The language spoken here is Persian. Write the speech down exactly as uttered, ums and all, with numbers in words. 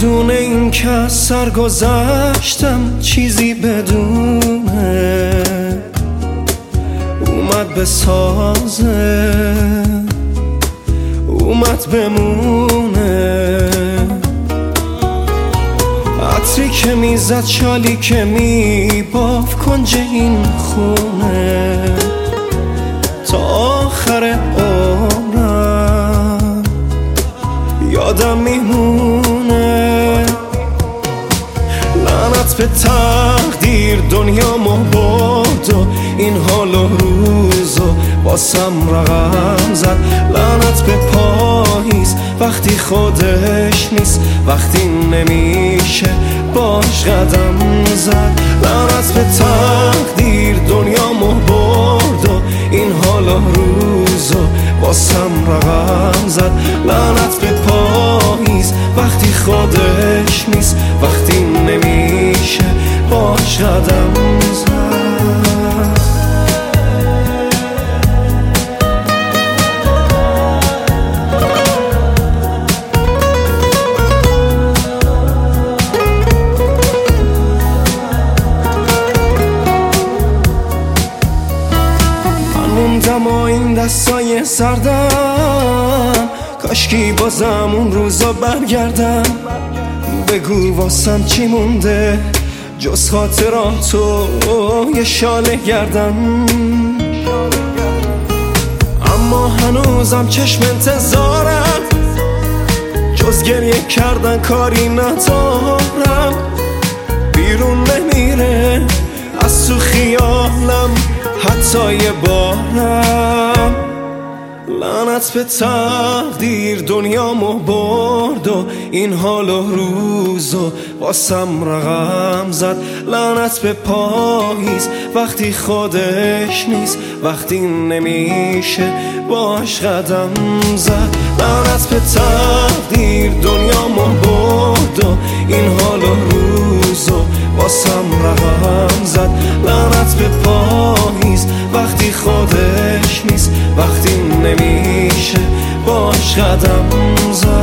بدون این که از سر گذشتم چیزی بدونه اومد به سازه اومد بمونه عطری که میزد شالی که میباف کنج این خونه تا آخر عمرم یادم میمونه لعنت به تقدیر دنیامو برد و این حال و روزو باسم رقم زد لعنت به پاییز وقتی خودش نیست وقتی نمیشه باش قدم زد لعنت به تقدیر دنیامو برد و این حال و روزو باسم رقم زد لعنت به پاییز وقتی خودش نیست وقتی نمیشه باش قدم زد موندم و این دستای سردم کاشکی بازم اون روزا برگردم بگو واسم چی مونده جز خاطرات و یه شاله گردم اما هنوزم چشم انتظارم جز گریه کردن کاری ندارم بیرون نمیره از تو خیالم حتی یه بارم لعنت به تقدیر دنیامو برد و این حال و روزو واسم رقم زد لعنت به پاییز وقتی خودش نیست وقتی نمیشه باش قدم زد لعنت به تقدیر دنیامو برد و این حال و روزو واسم رقم زد لعنت به پاییز وقتی خودش نیست وقتی نمیشه باش قدم زد